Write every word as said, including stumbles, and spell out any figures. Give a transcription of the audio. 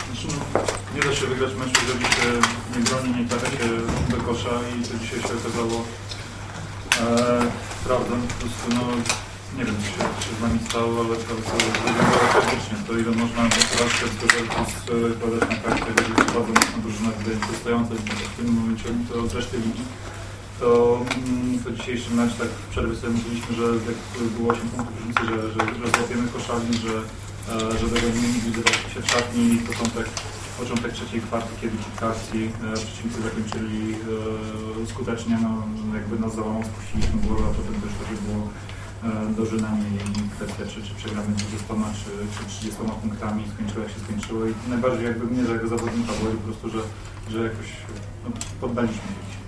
Znaczy, no, nie da się wygrać meczu, jeżeli się nie broni, nie trafia się do kosza i to dzisiaj się okazało e, prawdą. Po prostu, no, nie wiem, co się, co się z nami stało, ale to wyglądało faktycznie. To ile można porażkę z Gozelkus kładać na kartę, jeżeli jest bardzo mocna drużyna, wydaje mi się stojąca w tym momencie to z reszty ligi. To, to dzisiejszy mecz, tak w przerwie sobie mówiliśmy, że jak było osiem punktów różnicy, że, że, że złapiemy koszarni, że, że dogonimy nigdy się w szatni i początek, początek trzeciej kwarty, kiedy kilka akcji przeciwnicy zakończyli e, skutecznie, no, jakby nas załamał, spuściliśmy głowę, a potem też to było e, dożynami i kwestia, czy, czy przegramy dwudziestoma, czy, czy trzydziestoma punktami, skończyło jak się skończyło i najbardziej jakby mnie, że jako zawodnika było po prostu, że, że jakoś no, poddaliśmy się.